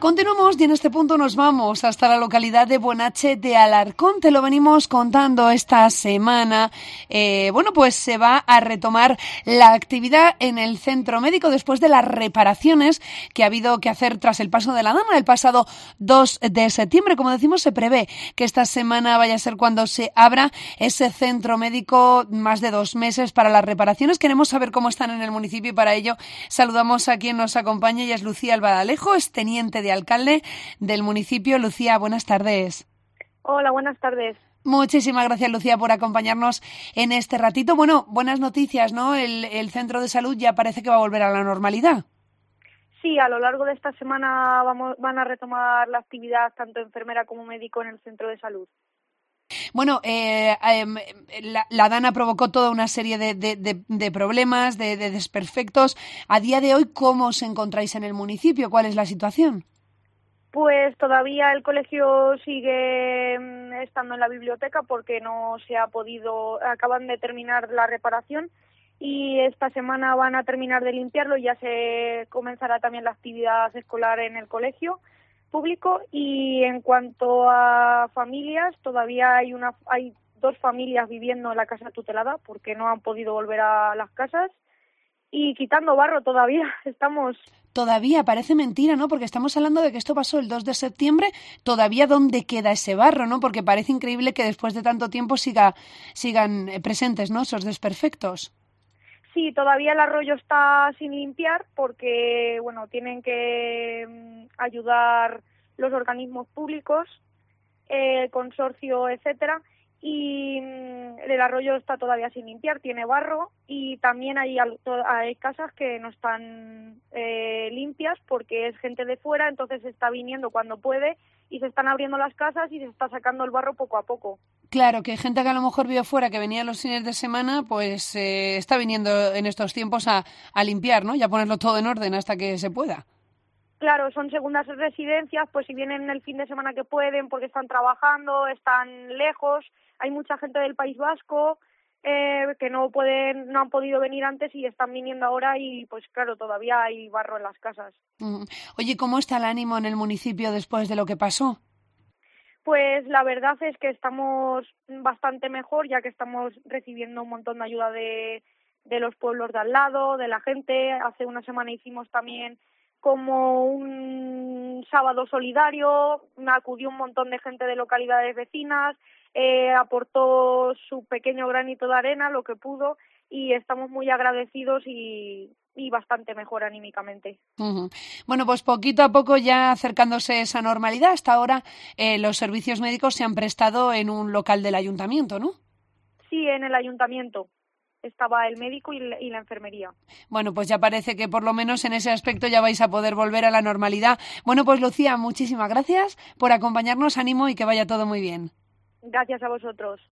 Continuamos y en este punto nos vamos hasta la localidad de Buenache de Alarcón. Te lo venimos contando esta semana. Pues se va a retomar la actividad en el centro médico después de las reparaciones que ha habido que hacer tras el paso de la dama el pasado 2 de septiembre. Como decimos, se prevé que esta semana vaya a ser cuando se abra ese centro médico, más de 2 meses para las reparaciones. Queremos saber cómo están en el municipio y para ello saludamos a quien nos acompaña. Ella es Lucía Albaladejo, es teniente de alcalde del municipio. Lucía, buenas tardes. Hola, buenas tardes. Muchísimas gracias, Lucía, por acompañarnos en este ratito. Bueno, buenas noticias, ¿no? El centro de salud ya parece que va a volver a la normalidad. Sí, a lo largo de esta semana van a retomar la actividad tanto enfermera como médico en el centro de salud. Bueno, la Dana provocó toda una serie de problemas, de desperfectos. A día de hoy, ¿cómo os encontráis en el municipio? ¿Cuál es la situación? Pues todavía el colegio sigue estando en la biblioteca porque no se ha podido, acaban de terminar la reparación y esta semana van a terminar de limpiarlo y ya se comenzará también la actividad escolar en el colegio público. Y en cuanto a familias, todavía hay 2 familias viviendo en la casa tutelada porque no han podido volver a las casas y quitando barro todavía estamos. Todavía parece mentira, ¿no? Porque estamos hablando de que esto pasó el 2 de septiembre, todavía ¿dónde queda ese barro, no? Porque parece increíble que después de tanto tiempo sigan presentes, ¿no? Esos desperfectos. Sí, todavía el arroyo está sin limpiar porque, bueno, tienen que ayudar los organismos públicos, consorcio, etcétera, y el arroyo está todavía sin limpiar, tiene barro y también hay casas que no están limpias porque es gente de fuera, entonces está viniendo cuando puede y se están abriendo las casas y se está sacando el barro poco a poco. Claro, que gente que a lo mejor vive fuera, que venía los fines de semana, pues está viniendo en estos tiempos a limpiar, ¿no? Y a ponerlo todo en orden hasta que se pueda. Claro, son segundas residencias, pues si vienen el fin de semana que pueden porque están trabajando, están lejos. Hay mucha gente del País Vasco que no han podido venir antes y están viniendo ahora y pues claro, todavía hay barro en las casas. Oye, ¿cómo está el ánimo en el municipio después de lo que pasó? Pues la verdad es que estamos bastante mejor, ya que estamos recibiendo un montón de ayuda de los pueblos de al lado, de la gente. Hace una semana hicimos también como un sábado solidario, acudió un montón de gente de localidades vecinas, aportó su pequeño granito de arena, lo que pudo, y estamos muy agradecidos y bastante mejor anímicamente. Bueno, pues poquito a poco ya acercándose a esa normalidad. Hasta ahora los servicios médicos se han prestado en un local del ayuntamiento, ¿no? Sí, en el ayuntamiento estaba el médico y la enfermería. Bueno, pues ya parece que por lo menos en ese aspecto ya vais a poder volver a la normalidad. Bueno, pues Lucía, muchísimas gracias por acompañarnos, ánimo y que vaya todo muy bien. Gracias a vosotros.